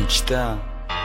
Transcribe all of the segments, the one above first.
мечта.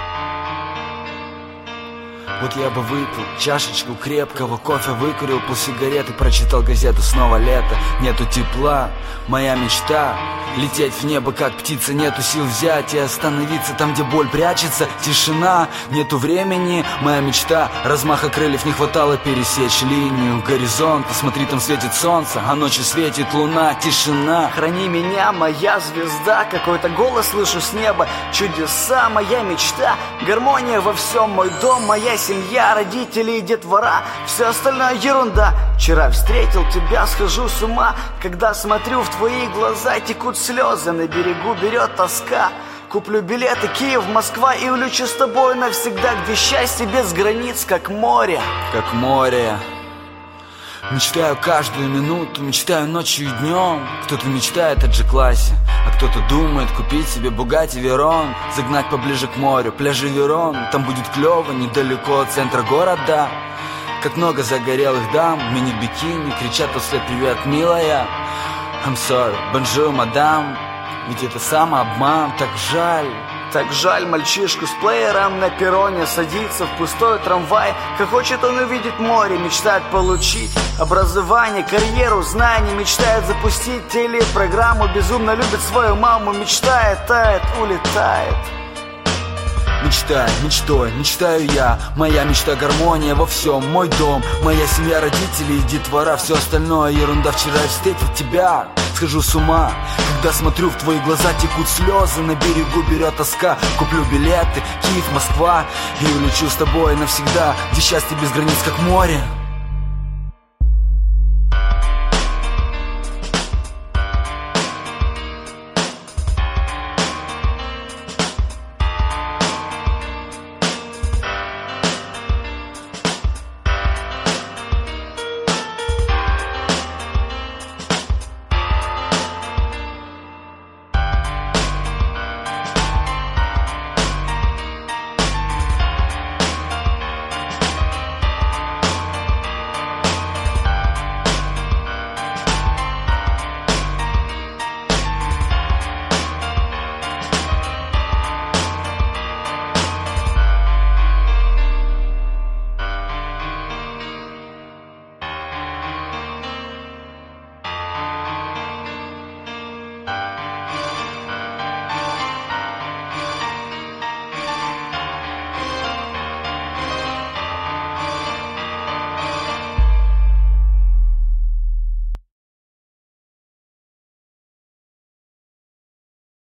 Вот я бы выпил чашечку крепкого кофе, выкурил полсигареты, прочитал газету, снова лето. Нету тепла, моя мечта лететь в небо, как птица. Нету сил взять и остановиться там, где боль прячется. Тишина, нету времени, моя мечта. Размаха крыльев не хватало пересечь линию горизонта. Смотри, там светит солнце, а ночью светит луна. Тишина. Храни меня, моя звезда. Какой-то голос слышу с неба. Чудеса, моя мечта. Гармония во всем, мой дом, моя семья, родители и детвора. Все остальное ерунда. Вчера встретил тебя, схожу с ума. Когда смотрю в твои глаза, текут слезы, на берегу берет тоска. Куплю билеты Киев, Москва и улечу с тобой навсегда, где счастье без границ, как море. Как море. Мечтаю каждую минуту, мечтаю ночью и днем. Кто-то мечтает о G-классе, а кто-то думает купить себе Bugatti Veyron, загнать поближе к морю, пляжи Верон. Там будет клево, недалеко от центра города. Как много загорелых дам, мини-бикини, кричат вслед: привет, милая. I'm sorry, bonjour, мадам. Ведь это самообман, так жаль. Так жаль мальчишку с плеером на перроне, садится в пустой трамвай. Как хочет он увидеть море, мечтает получить образование, карьеру, знания. Мечтает запустить телепрограмму, безумно любит свою маму. Мечтает, тает, улетает. Мечтай, мечтой, мечтаю я. Моя мечта гармония во всем, мой дом, моя семья, родители и детвора. Все остальное ерунда. Вчера я встретил тебя, схожу с ума. Когда смотрю в твои глаза, текут слезы, на берегу берет тоска. Куплю билеты, Киев, Москва и улечу с тобой навсегда, где счастье без границ, как море.